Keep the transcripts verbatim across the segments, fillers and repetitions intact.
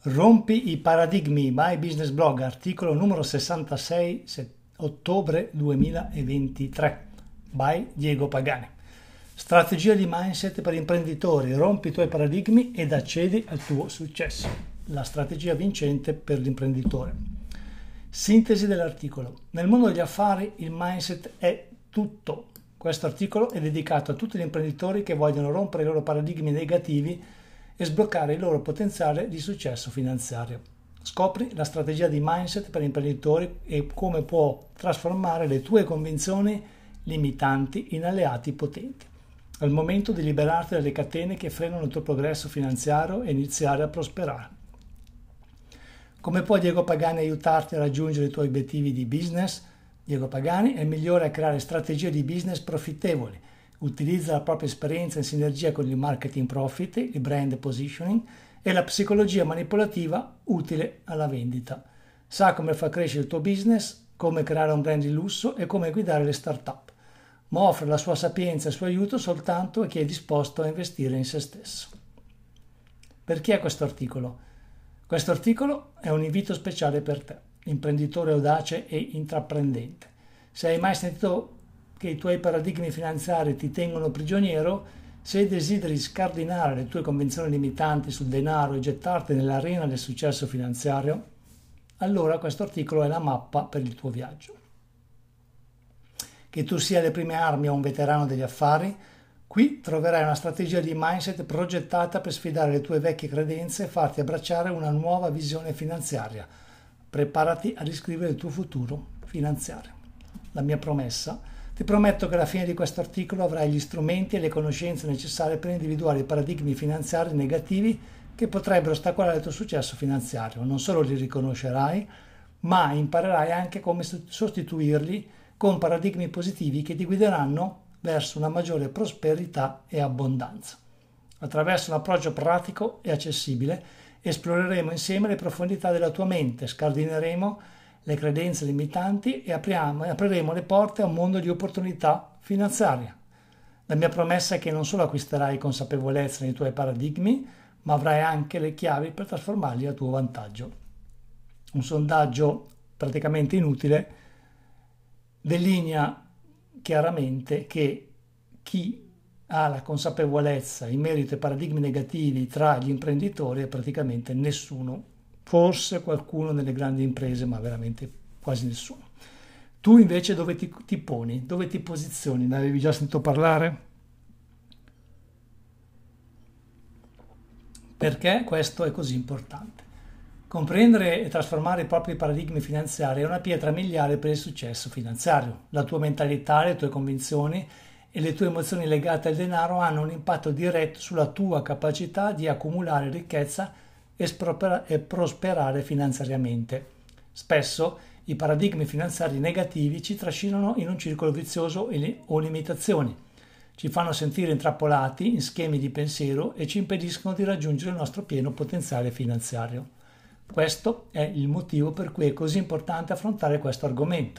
Rompi i paradigmi, My Business Blog, articolo numero sessantasei, ottobre duemilaventitré, by Diego Pagani. Strategia di mindset per imprenditori, rompi i tuoi paradigmi ed accedi al tuo successo. La strategia vincente per l'imprenditore. Sintesi dell'articolo. Nel mondo degli affari il mindset è tutto. Questo articolo è dedicato a tutti gli imprenditori che vogliono rompere i loro paradigmi negativi e sbloccare il loro potenziale di successo finanziario. Scopri la strategia di mindset per imprenditori e come può trasformare le tue convinzioni limitanti in alleati potenti. È il momento di liberarti dalle catene che frenano il tuo progresso finanziario e iniziare a prosperare. Come può Diego Pagani aiutarti a raggiungere i tuoi obiettivi di business? Diego Pagani è il migliore a creare strategie di business profittevoli. Utilizza la propria esperienza in sinergia con il marketing profit, il brand positioning e la psicologia manipolativa utile alla vendita. Sa come far crescere il tuo business, come creare un brand di lusso e come guidare le start-up, ma offre la sua sapienza e il suo aiuto soltanto a chi è disposto a investire in se stesso. Perché questo articolo? Questo articolo è un invito speciale per te, imprenditore audace e intraprendente. Se hai mai sentito che i tuoi paradigmi finanziari ti tengono prigioniero, se desideri scardinare le tue convinzioni limitanti sul denaro e gettarti nell'arena del successo finanziario, allora questo articolo è la mappa per il tuo viaggio. Che tu sia alle prime armi o un veterano degli affari, qui troverai una strategia di mindset progettata per sfidare le tue vecchie credenze e farti abbracciare una nuova visione finanziaria. Preparati a riscrivere il tuo futuro finanziario. La mia promessa: ti prometto che alla fine di questo articolo avrai gli strumenti e le conoscenze necessarie per individuare i paradigmi finanziari negativi che potrebbero ostacolare il tuo successo finanziario. Non solo li riconoscerai, ma imparerai anche come sostituirli con paradigmi positivi che ti guideranno verso una maggiore prosperità e abbondanza. Attraverso un approccio pratico e accessibile esploreremo insieme le profondità della tua mente, scardineremo le credenze limitanti e apriamo, apriremo le porte a un mondo di opportunità finanziarie. La mia promessa è che non solo acquisterai consapevolezza nei tuoi paradigmi, ma avrai anche le chiavi per trasformarli a tuo vantaggio. Un sondaggio praticamente inutile delinea chiaramente che chi ha la consapevolezza in merito ai paradigmi negativi tra gli imprenditori è praticamente nessuno. Forse qualcuno nelle grandi imprese, ma veramente quasi nessuno. Tu invece dove ti, ti poni? Dove ti posizioni? Ne avevi già sentito parlare? Perché questo è così importante? Comprendere e trasformare i propri paradigmi finanziari è una pietra miliare per il successo finanziario. La tua mentalità, le tue convinzioni e le tue emozioni legate al denaro hanno un impatto diretto sulla tua capacità di accumulare ricchezza e prosperare finanziariamente. Spesso i paradigmi finanziari negativi ci trascinano in un circolo vizioso o limitazioni, ci fanno sentire intrappolati in schemi di pensiero e ci impediscono di raggiungere il nostro pieno potenziale finanziario. Questo è il motivo per cui è così importante affrontare questo argomento.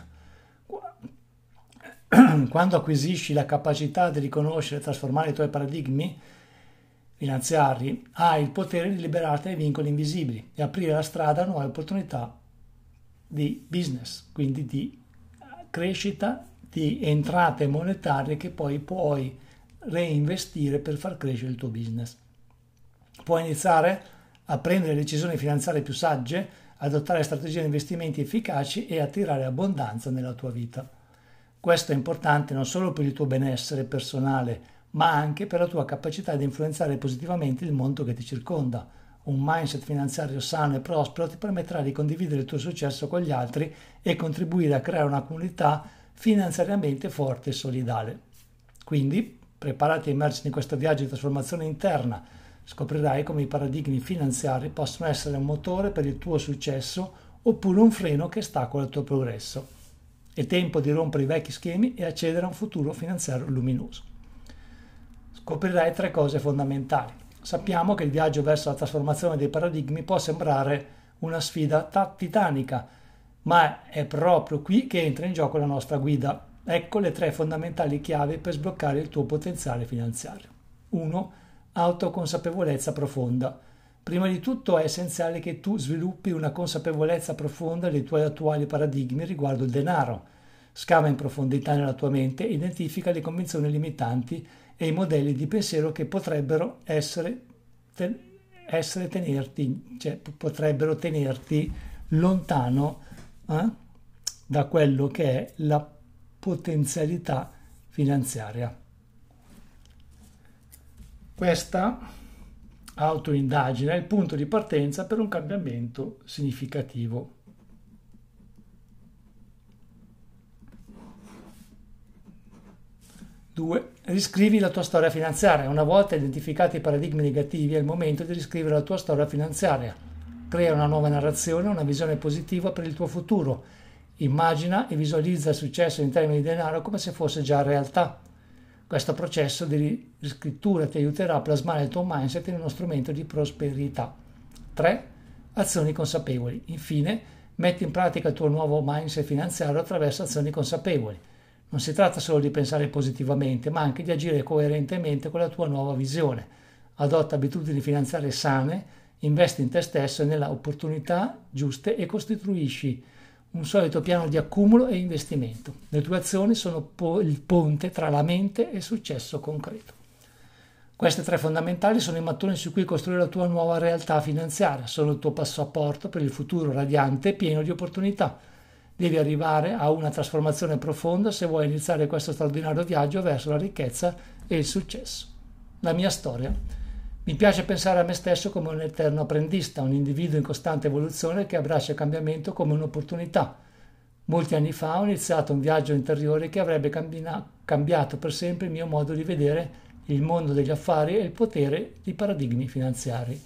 Quando acquisisci la capacità di riconoscere e trasformare i tuoi paradigmi finanziari, hai il potere di liberarti dai vincoli invisibili e aprire la strada a nuove opportunità di business, quindi di crescita, di entrate monetarie che poi puoi reinvestire per far crescere il tuo business. Puoi iniziare a prendere decisioni finanziarie più sagge, adottare strategie di investimenti efficaci e attirare abbondanza nella tua vita. Questo è importante non solo per il tuo benessere personale, ma anche per la tua capacità di influenzare positivamente il mondo che ti circonda. Un mindset finanziario sano e prospero ti permetterà di condividere il tuo successo con gli altri e contribuire a creare una comunità finanziariamente forte e solidale. Quindi, preparati a immergerti in questo viaggio di trasformazione interna. Scoprirai come i paradigmi finanziari possono essere un motore per il tuo successo oppure un freno che ostacola il tuo progresso. È tempo di rompere i vecchi schemi e accedere a un futuro finanziario luminoso. Scoprirai tre cose fondamentali. Sappiamo che il viaggio verso la trasformazione dei paradigmi può sembrare una sfida titanica, ma è proprio qui che entra in gioco la nostra guida. Ecco le tre fondamentali chiavi per sbloccare il tuo potenziale finanziario. uno. Autoconsapevolezza profonda. Prima di tutto è essenziale che tu sviluppi una consapevolezza profonda dei tuoi attuali paradigmi riguardo il denaro. Scava in profondità nella tua mente e identifica le convinzioni limitanti e i modelli di pensiero che potrebbero essere, te, essere tenerti, cioè potrebbero tenerti lontano eh, da quello che è la potenzialità finanziaria. Questa autoindagine è il punto di partenza per un cambiamento significativo. due. Riscrivi la tua storia finanziaria. Una volta identificati i paradigmi negativi, è il momento di riscrivere la tua storia finanziaria. Crea una nuova narrazione, una visione positiva per il tuo futuro. Immagina e visualizza il successo in termini di denaro come se fosse già realtà. Questo processo di riscrittura ti aiuterà a plasmare il tuo mindset in uno strumento di prosperità. tre. Azioni consapevoli. Infine, metti in pratica il tuo nuovo mindset finanziario attraverso azioni consapevoli. Non si tratta solo di pensare positivamente, ma anche di agire coerentemente con la tua nuova visione. Adotta abitudini finanziarie sane, investi in te stesso e nelle opportunità giuste e costruisci un solito piano di accumulo e investimento. Le tue azioni sono po- il ponte tra la mente e il successo concreto. Queste tre fondamentali sono i mattoni su cui costruire la tua nuova realtà finanziaria, sono il tuo passaporto per il futuro radiante e pieno di opportunità. Devi arrivare a una trasformazione profonda se vuoi iniziare questo straordinario viaggio verso la ricchezza e il successo. La mia storia. Mi piace pensare a me stesso come un eterno apprendista, un individuo in costante evoluzione che abbraccia il cambiamento come un'opportunità. Molti anni fa ho iniziato un viaggio interiore che avrebbe cambina- cambiato per sempre il mio modo di vedere il mondo degli affari e il potere di paradigmi finanziari.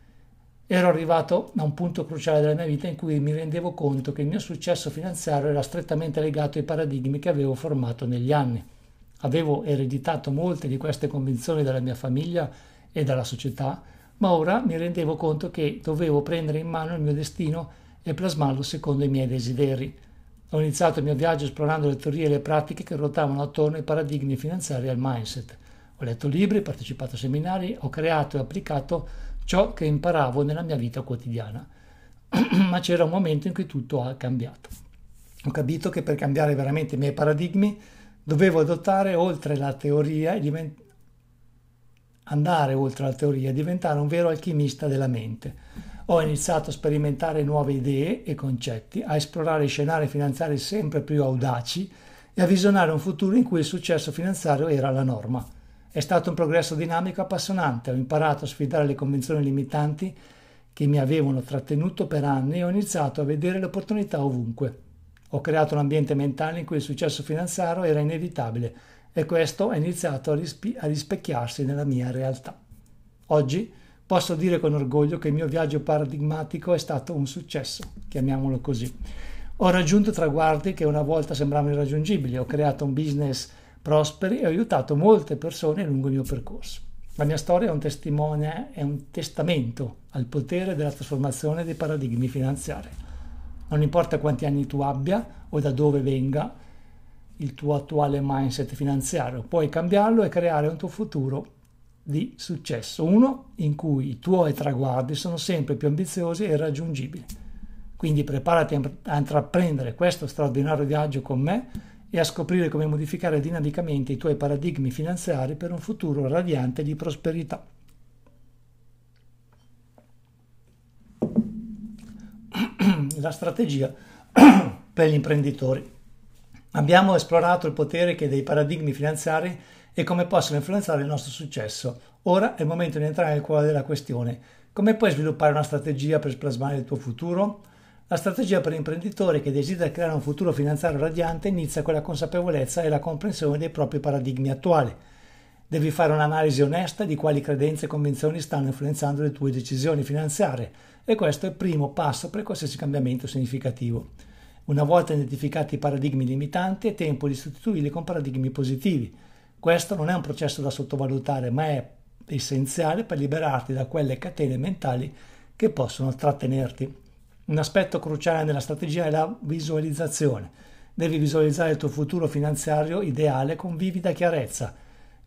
Ero arrivato a un punto cruciale della mia vita in cui mi rendevo conto che il mio successo finanziario era strettamente legato ai paradigmi che avevo formato negli anni. Avevo ereditato molte di queste convinzioni dalla mia famiglia e dalla società, ma ora mi rendevo conto che dovevo prendere in mano il mio destino e plasmarlo secondo i miei desideri. Ho iniziato il mio viaggio esplorando le teorie e le pratiche che ruotavano attorno ai paradigmi finanziari e al mindset. Ho letto libri, partecipato a seminari, ho creato e applicato ciò che imparavo nella mia vita quotidiana. Ma c'era un momento in cui tutto ha cambiato. Ho capito che per cambiare veramente i miei paradigmi dovevo adottare oltre la teoria e divent- andare oltre la teoria e diventare un vero alchimista della mente. Ho iniziato a sperimentare nuove idee e concetti, a esplorare scenari finanziari sempre più audaci e a visionare un futuro in cui il successo finanziario era la norma. È stato un progresso dinamico e appassionante, ho imparato a sfidare le convinzioni limitanti che mi avevano trattenuto per anni e ho iniziato a vedere le opportunità ovunque. Ho creato un ambiente mentale in cui il successo finanziario era inevitabile e questo ha iniziato a, rispi- a rispecchiarsi nella mia realtà. Oggi posso dire con orgoglio che il mio viaggio paradigmatico è stato un successo, chiamiamolo così. Ho raggiunto traguardi che una volta sembravano irraggiungibili, ho creato un business prosperi e ho aiutato molte persone lungo il mio percorso. La mia storia è un testimone, è un testamento al potere della trasformazione dei paradigmi finanziari. Non importa quanti anni tu abbia o da dove venga il tuo attuale mindset finanziario, puoi cambiarlo e creare un tuo futuro di successo, uno in cui i tuoi traguardi sono sempre più ambiziosi e raggiungibili. Quindi preparati a intraprendere questo straordinario viaggio con me e a scoprire come modificare dinamicamente i tuoi paradigmi finanziari per un futuro radiante di prosperità. La strategia per gli imprenditori. Abbiamo esplorato il potere che dei paradigmi finanziari e come possono influenzare il nostro successo. Ora è il momento di entrare nel cuore della questione. Come puoi sviluppare una strategia per plasmare il tuo futuro? La strategia per l'imprenditore che desidera creare un futuro finanziario radiante inizia con la consapevolezza e la comprensione dei propri paradigmi attuali. Devi fare un'analisi onesta di quali credenze e convinzioni stanno influenzando le tue decisioni finanziarie e questo è il primo passo per qualsiasi cambiamento significativo. Una volta identificati i paradigmi limitanti è tempo di sostituirli con paradigmi positivi. Questo non è un processo da sottovalutare, ma è essenziale per liberarti da quelle catene mentali che possono trattenerti. Un aspetto cruciale nella strategia è la visualizzazione. Devi visualizzare il tuo futuro finanziario ideale con vivida chiarezza.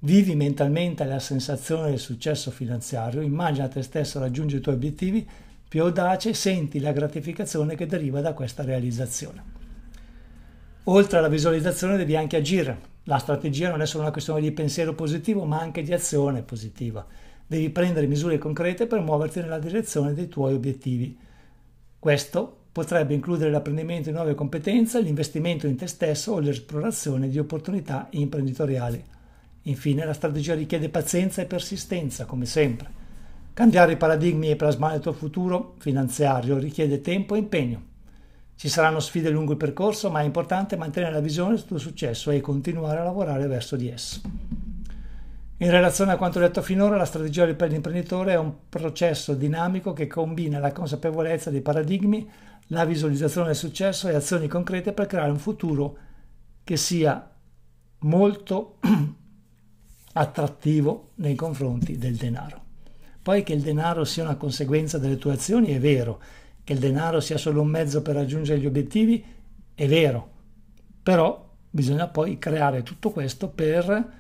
Vivi mentalmente la sensazione del successo finanziario, immagina te stesso raggiungere i tuoi obiettivi più audaci, senti la gratificazione che deriva da questa realizzazione. Oltre alla visualizzazione devi anche agire. La strategia non è solo una questione di pensiero positivo, ma anche di azione positiva. Devi prendere misure concrete per muoverti nella direzione dei tuoi obiettivi. Questo potrebbe includere l'apprendimento di nuove competenze, l'investimento in te stesso o l'esplorazione di opportunità imprenditoriali. Infine, la strategia richiede pazienza e persistenza, come sempre. Cambiare i paradigmi e plasmare il tuo futuro finanziario richiede tempo e impegno. Ci saranno sfide lungo il percorso, ma è importante mantenere la visione sul tuo successo e continuare a lavorare verso di esso. In relazione a quanto detto finora, la strategia per l'imprenditore è un processo dinamico che combina la consapevolezza dei paradigmi, la visualizzazione del successo e azioni concrete per creare un futuro che sia molto attrattivo nei confronti del denaro. Poi che il denaro sia una conseguenza delle tue azioni è vero, che il denaro sia solo un mezzo per raggiungere gli obiettivi è vero, però bisogna poi creare tutto questo per,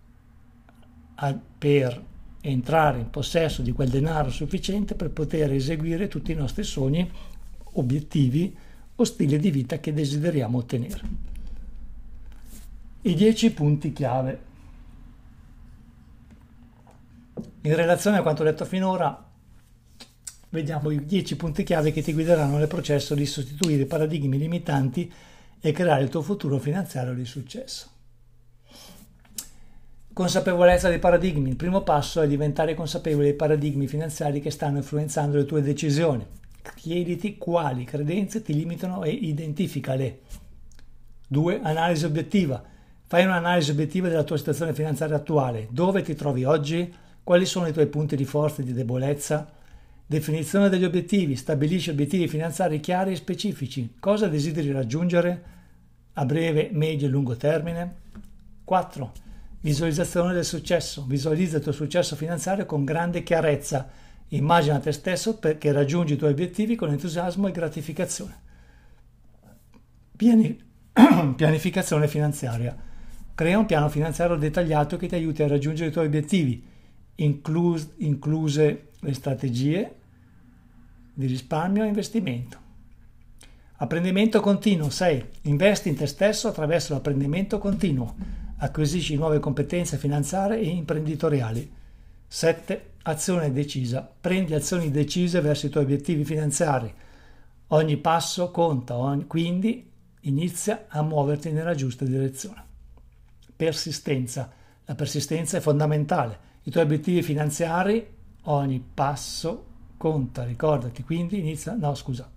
per entrare in possesso di quel denaro sufficiente per poter eseguire tutti i nostri sogni, obiettivi o stile di vita che desideriamo ottenere. I dieci punti chiave. In relazione a quanto detto finora, vediamo i dieci punti chiave che ti guideranno nel processo di sostituire i paradigmi limitanti e creare il tuo futuro finanziario di successo. Consapevolezza dei paradigmi. Il primo passo è diventare consapevole dei paradigmi finanziari che stanno influenzando le tue decisioni. Chiediti quali credenze ti limitano e identificale. due. Analisi obiettiva. Fai un'analisi obiettiva della tua situazione finanziaria attuale. Dove ti trovi oggi? Quali sono i tuoi punti di forza e di debolezza? Definizione degli obiettivi. Stabilisci obiettivi finanziari chiari e specifici. Cosa desideri raggiungere a breve, medio e lungo termine? quattro. Visualizzazione del successo. Visualizza il tuo successo finanziario con grande chiarezza. Immagina te stesso perché raggiungi i tuoi obiettivi con entusiasmo e gratificazione. Piani... Pianificazione finanziaria. Crea un piano finanziario dettagliato che ti aiuti a raggiungere i tuoi obiettivi, inclus... incluse le strategie di risparmio e investimento. Apprendimento continuo. sei. Investi in te stesso attraverso l'apprendimento continuo. Acquisisci nuove competenze finanziarie e imprenditoriali. sette. Azione decisa. Prendi azioni decise verso i tuoi obiettivi finanziari. Ogni passo conta, ogni... quindi inizia a muoverti nella giusta direzione. Persistenza. La persistenza è fondamentale. I tuoi obiettivi finanziari, ogni passo conta, ricordati, quindi inizia... No, scusa,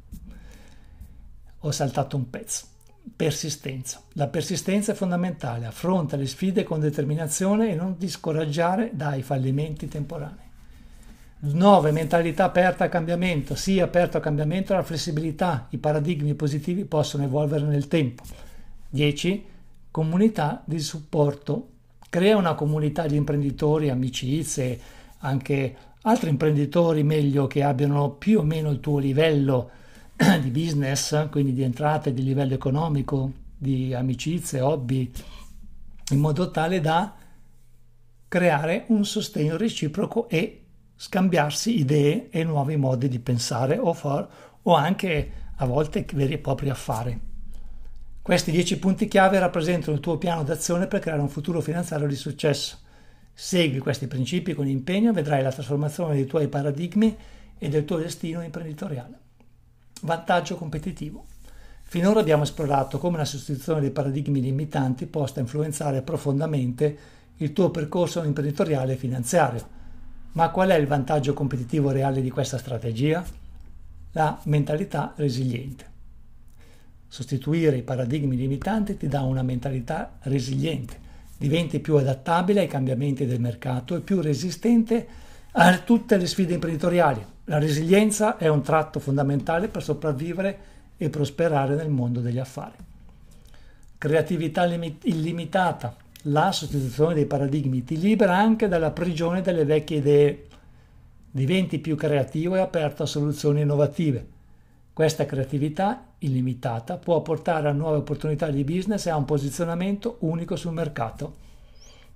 ho saltato un pezzo. Persistenza. La persistenza è fondamentale. Affronta le sfide con determinazione e non ti scoraggiare dai fallimenti temporanei. nove. Mentalità aperta al cambiamento. Sii aperto al cambiamento e alla flessibilità. I paradigmi positivi possono evolvere nel tempo. dieci. Comunità di supporto. Crea una comunità di imprenditori, amicizie, anche altri imprenditori meglio che abbiano più o meno il tuo livello di business, quindi di entrate, di livello economico, di amicizie, hobby, in modo tale da creare un sostegno reciproco e scambiarsi idee e nuovi modi di pensare o, far, o anche a volte veri e propri affari. Questi dieci punti chiave rappresentano il tuo piano d'azione per creare un futuro finanziario di successo. Segui questi principi con impegno e vedrai la trasformazione dei tuoi paradigmi e del tuo destino imprenditoriale. Vantaggio competitivo. Finora abbiamo esplorato come la sostituzione dei paradigmi limitanti possa influenzare profondamente il tuo percorso imprenditoriale e finanziario. Ma qual è il vantaggio competitivo reale di questa strategia? La mentalità resiliente. Sostituire i paradigmi limitanti ti dà una mentalità resiliente. Diventi più adattabile ai cambiamenti del mercato e più resistente a tutte le sfide imprenditoriali. La resilienza è un tratto fondamentale per sopravvivere e prosperare nel mondo degli affari. Creatività illimitata. La sostituzione dei paradigmi ti libera anche dalla prigione delle vecchie idee. Diventi più creativo e aperto a soluzioni innovative. Questa creatività illimitata può portare a nuove opportunità di business e a un posizionamento unico sul mercato.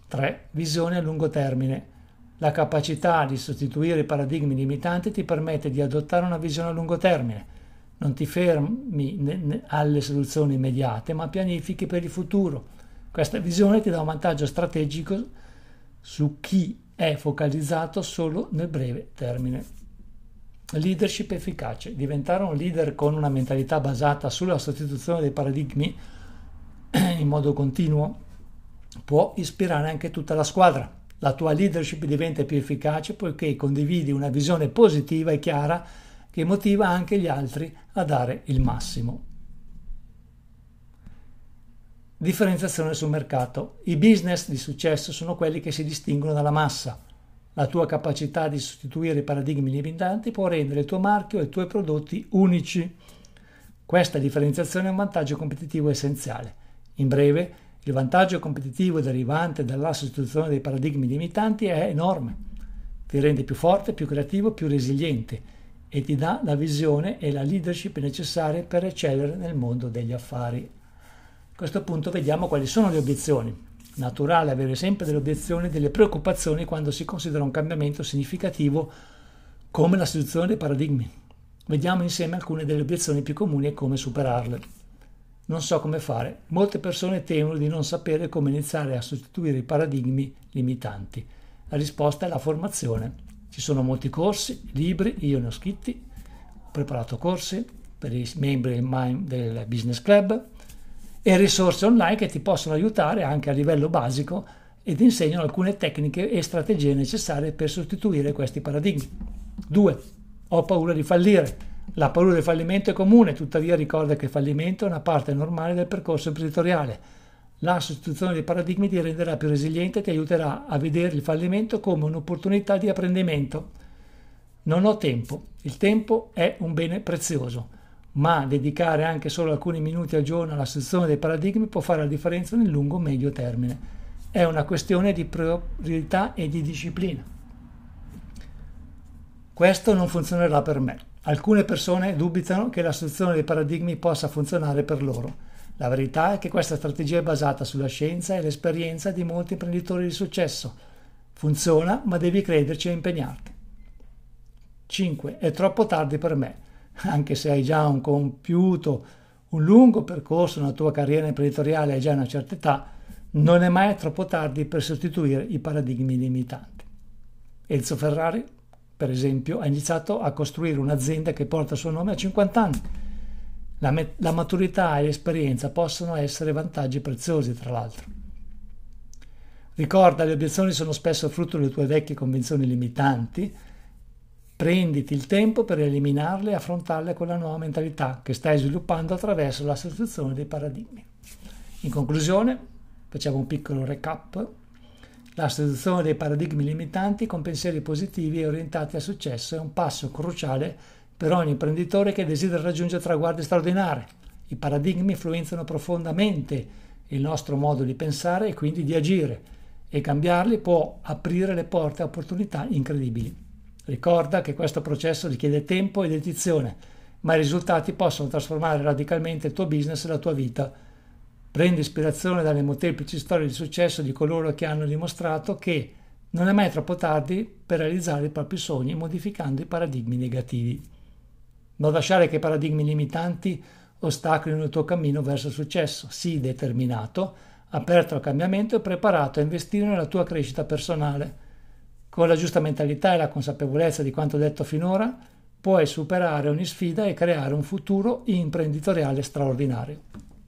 tre. Visione a lungo termine. La capacità di sostituire i paradigmi limitanti ti permette di adottare una visione a lungo termine. Non ti fermi alle soluzioni immediate, ma pianifichi per il futuro. Questa visione ti dà un vantaggio strategico su chi è focalizzato solo nel breve termine. Leadership efficace. Diventare un leader con una mentalità basata sulla sostituzione dei paradigmi in modo continuo può ispirare anche tutta la squadra. La tua leadership diventa più efficace poiché condividi una visione positiva e chiara che motiva anche gli altri a dare il massimo. Differenziazione sul mercato. I business di successo sono quelli che si distinguono dalla massa. La tua capacità di sostituire i paradigmi limitanti può rendere il tuo marchio e i tuoi prodotti unici. Questa differenziazione è un vantaggio competitivo essenziale. In breve, il vantaggio competitivo derivante dalla sostituzione dei paradigmi limitanti è enorme. Ti rende più forte, più creativo, più resiliente e ti dà la visione e la leadership necessarie per eccellere nel mondo degli affari. A questo punto vediamo quali sono le obiezioni. Naturale avere sempre delle obiezioni e delle preoccupazioni quando si considera un cambiamento significativo come la sostituzione dei paradigmi. Vediamo insieme alcune delle obiezioni più comuni e come superarle. Non so come fare. Molte persone temono di non sapere come iniziare a sostituire i paradigmi limitanti. La risposta è la formazione. Ci sono molti corsi, libri, io ne ho scritti, ho preparato corsi per i membri del Business Club e risorse online che ti possono aiutare anche a livello basico ed insegnano alcune tecniche e strategie necessarie per sostituire questi paradigmi. due. Ho paura di fallire. La paura del fallimento è comune, tuttavia ricorda che il fallimento è una parte normale del percorso imprenditoriale. La sostituzione dei paradigmi ti renderà più resiliente e ti aiuterà a vedere il fallimento come un'opportunità di apprendimento. Non ho tempo. Il tempo è un bene prezioso, ma dedicare anche solo alcuni minuti al giorno alla sostituzione dei paradigmi può fare la differenza nel lungo-medio termine. È una questione di priorità e di disciplina. Questo non funzionerà per me. Alcune persone dubitano che la sostituzione dei paradigmi possa funzionare per loro. La verità è che questa strategia è basata sulla scienza e l'esperienza di molti imprenditori di successo. Funziona, ma devi crederci e impegnarti. cinque. È troppo tardi per me. Anche se hai già un compiuto, un lungo percorso nella tua carriera imprenditoriale e hai già una certa età, non è mai troppo tardi per sostituire i paradigmi limitanti. Enzo Ferrari, per esempio, ha iniziato a costruire un'azienda che porta il suo nome a cinquanta anni. La, met- la maturità e l'esperienza possono essere vantaggi preziosi, tra l'altro. Ricorda, le obiezioni sono spesso frutto delle tue vecchie convinzioni limitanti. Prenditi il tempo per eliminarle e affrontarle con la nuova mentalità che stai sviluppando attraverso la sostituzione dei paradigmi. In conclusione, facciamo un piccolo recap. La sostituzione dei paradigmi limitanti con pensieri positivi e orientati al successo è un passo cruciale per ogni imprenditore che desidera raggiungere traguardi straordinari. I paradigmi influenzano profondamente il nostro modo di pensare e quindi di agire, e cambiarli può aprire le porte a opportunità incredibili. Ricorda che questo processo richiede tempo e dedizione, ma i risultati possono trasformare radicalmente il tuo business e la tua vita. Prendi ispirazione dalle molteplici storie di successo di coloro che hanno dimostrato che non è mai troppo tardi per realizzare i propri sogni modificando i paradigmi negativi. Non lasciare che i paradigmi limitanti ostacolino il tuo cammino verso il successo. Sii determinato, aperto al cambiamento e preparato a investire nella tua crescita personale. Con la giusta mentalità e la consapevolezza di quanto detto finora, puoi superare ogni sfida e creare un futuro imprenditoriale straordinario.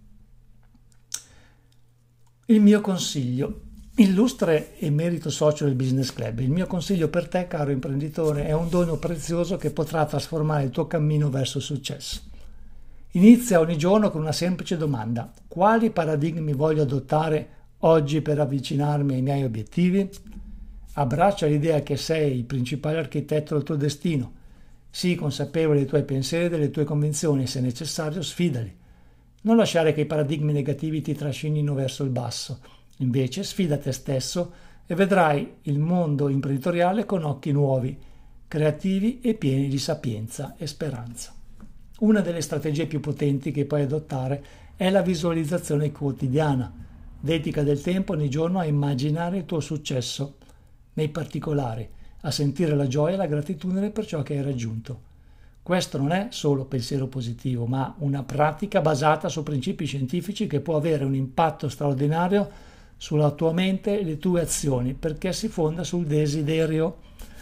Il mio consiglio. Illustre e merito socio del Business Club. Il mio consiglio per te, caro imprenditore, è un dono prezioso che potrà trasformare il tuo cammino verso il successo. Inizia ogni giorno con una semplice domanda: quali paradigmi voglio adottare oggi per avvicinarmi ai miei obiettivi? Abbraccia l'idea che sei il principale architetto del tuo destino. Sii consapevole dei tuoi pensieri e delle tue convinzioni e, se necessario, sfidali. Non lasciare che i paradigmi negativi ti trascinino verso il basso. Invece, sfida te stesso e vedrai il mondo imprenditoriale con occhi nuovi, creativi e pieni di sapienza e speranza. Una delle strategie più potenti che puoi adottare è la visualizzazione quotidiana. Dedica del tempo ogni giorno a immaginare il tuo successo, nei particolari, a sentire la gioia e la gratitudine per ciò che hai raggiunto. Questo non è solo pensiero positivo, ma una pratica basata su principi scientifici che può avere un impatto straordinario sulla tua mente e le tue azioni, perché si fonda sul desiderio.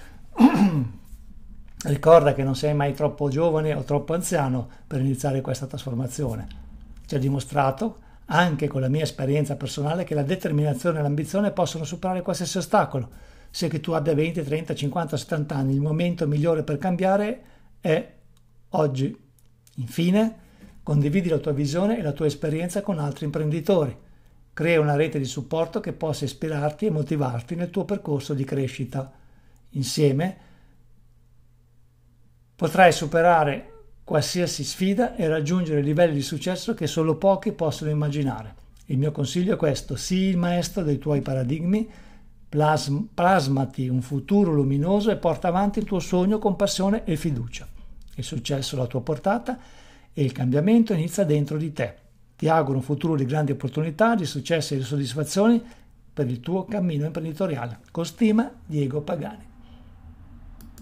Ricorda che non sei mai troppo giovane o troppo anziano per iniziare questa trasformazione. Ci ha dimostrato, anche con la mia esperienza personale, che la determinazione e l'ambizione possono superare qualsiasi ostacolo. Sia che tu abbia venti, trenta, cinquanta, settanta anni, il momento migliore per cambiare è oggi. Infine, condividi la tua visione e la tua esperienza con altri imprenditori. Crea una rete di supporto che possa ispirarti e motivarti nel tuo percorso di crescita. Insieme potrai superare qualsiasi sfida e raggiungere livelli di successo che solo pochi possono immaginare. Il mio consiglio è questo: sii il maestro dei tuoi paradigmi, plasm- plasmati un futuro luminoso e porta avanti il tuo sogno con passione e fiducia. Il successo è alla tua portata e il cambiamento inizia dentro di te. Ti auguro un futuro di grandi opportunità, di successi e di soddisfazioni per il tuo cammino imprenditoriale. Con stima, Diego Pagani.